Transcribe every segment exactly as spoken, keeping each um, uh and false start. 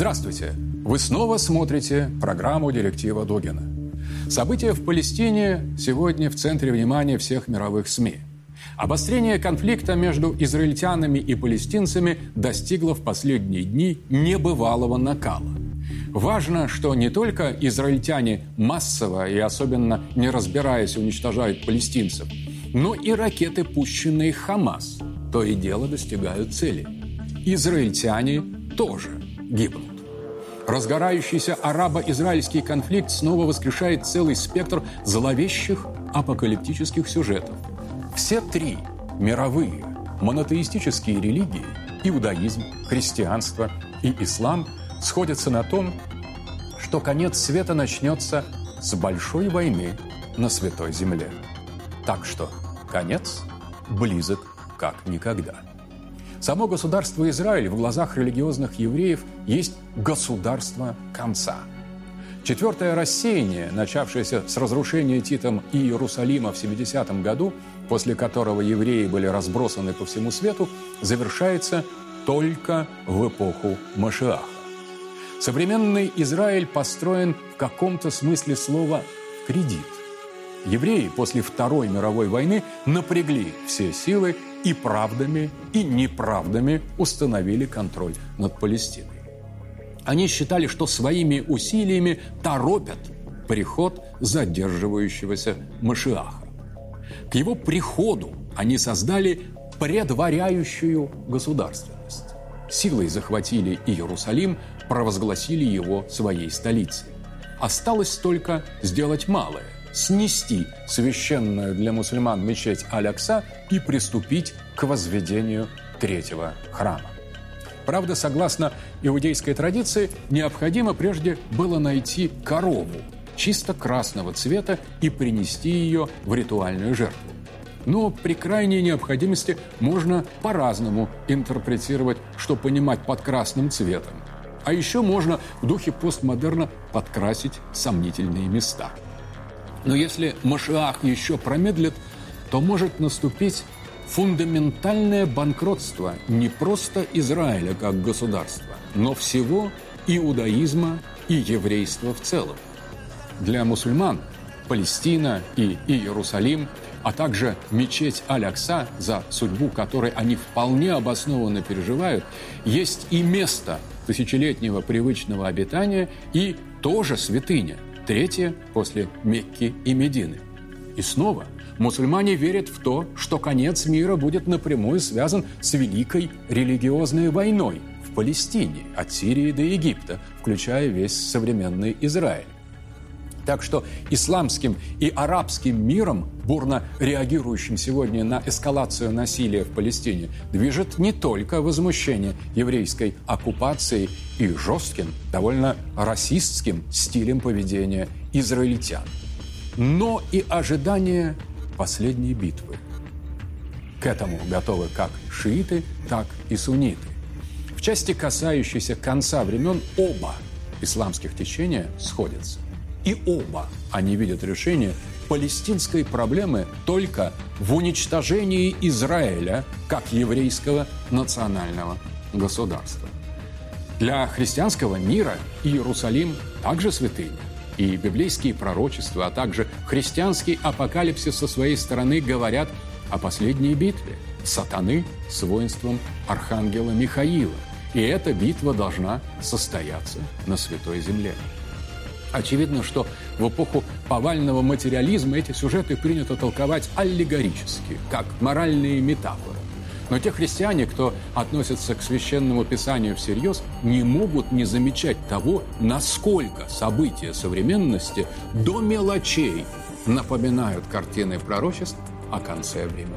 Здравствуйте! Вы снова смотрите программу «Директива Дугина». События в Палестине сегодня в центре внимания всех мировых СМИ. Обострение конфликта между израильтянами и палестинцами достигло в последние дни небывалого накала. Важно, что не только израильтяне массово и особенно не разбираясь уничтожают палестинцев, но и ракеты, пущенные Хамас, то и дело достигают цели. Израильтяне тоже гибнут. Разгорающийся арабо-израильский конфликт снова воскрешает целый спектр зловещих апокалиптических сюжетов. Все три мировые монотеистические религии – иудаизм, христианство и ислам – сходятся на том, что конец света начнется с большой войны на Святой Земле. Так что конец близок как никогда. Само государство Израиль в глазах религиозных евреев есть государство конца. Четвертое рассеяние, начавшееся с разрушения Титом Иерусалима в семидесятом году, после которого евреи были разбросаны по всему свету, завершается только в эпоху Машиаха. Современный Израиль построен в каком-то смысле слова в кредит. Евреи после Второй мировой войны напрягли все силы и правдами, и неправдами установили контроль над Палестиной. Они считали, что своими усилиями торопят приход задерживающегося Машиаха. К его приходу они создали предваряющую государственность. Силой захватили Иерусалим, провозгласили его своей столицей. Осталось только сделать малое – снести священную для мусульман мечеть Аль-Акса и приступить к возведению третьего храма. Правда, согласно иудейской традиции, необходимо прежде было найти корову чисто красного цвета и принести ее в ритуальную жертву. Но при крайней необходимости можно по-разному интерпретировать, что понимать под красным цветом. А еще можно в духе постмодерна подкрасить сомнительные места. Но если Машиах еще промедлит, то может наступить фундаментальное банкротство не просто Израиля как государства, но всего иудаизма и еврейства в целом. Для мусульман Палестина и Иерусалим, а также мечеть Аль-Акса, за судьбу которой они вполне обоснованно переживают, есть и место тысячелетнего привычного обитания, и тоже святыня, третье после Мекки и Медины. И снова мусульмане верят в то, что конец мира будет напрямую связан с великой религиозной войной в Палестине, от Сирии до Египта, включая весь современный Израиль. Так что исламским и арабским миром, бурно реагирующим сегодня на эскалацию насилия в Палестине, движет не только возмущение еврейской оккупацией и жестким, довольно расистским стилем поведения израильтян, но и ожидание последней битвы. К этому готовы как шииты, так и сунниты. В части, касающейся конца времен, оба исламских течения сходятся. И оба они видят решение палестинской проблемы только в уничтожении Израиля как еврейского национального государства. Для христианского мира Иерусалим также святыня. И библейские пророчества, а также христианский апокалипсис со своей стороны говорят о последней битве сатаны с воинством архангела Михаила. И эта битва должна состояться на Святой Земле. Очевидно, что в эпоху повального материализма эти сюжеты принято толковать аллегорически, как моральные метафоры. Но те христиане, кто относится к Священному Писанию всерьез, не могут не замечать того, насколько события современности до мелочей напоминают картины пророчеств о конце времен.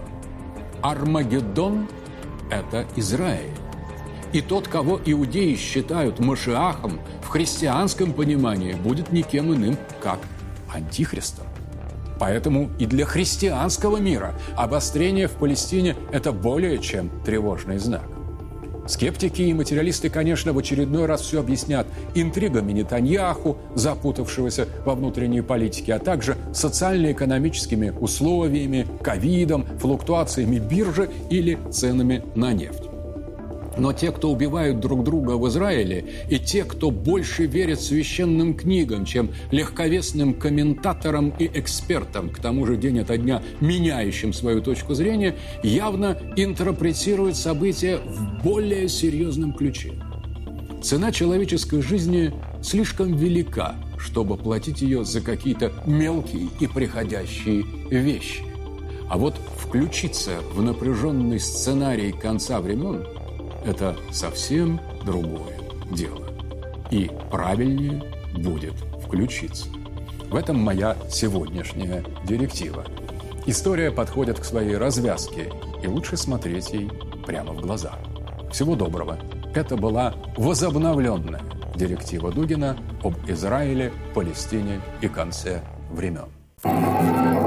Армагеддон – это Израиль. И тот, кого иудеи считают Машиахом, в христианском понимании будет никем иным, как антихристом. Поэтому и для христианского мира обострение в Палестине – это более чем тревожный знак. Скептики и материалисты, конечно, в очередной раз все объяснят интригами Нетаньяху, запутавшегося во внутренней политике, а также социально-экономическими условиями, ковидом, флуктуациями биржи или ценами на нефть. Но те, кто убивают друг друга в Израиле, и те, кто больше верит священным книгам, чем легковесным комментаторам и экспертам, к тому же день ото дня меняющим свою точку зрения, явно интерпретируют события в более серьезном ключе. Цена человеческой жизни слишком велика, чтобы платить ее за какие-то мелкие и приходящие вещи. А вот включиться в напряженный сценарий конца времен – это совсем другое дело. И правильнее будет включиться. В этом моя сегодняшняя директива. История подходит к своей развязке, и лучше смотреть ей прямо в глаза. Всего доброго. Это была возобновленная директива Дугина об Израиле, Палестине и конце времен.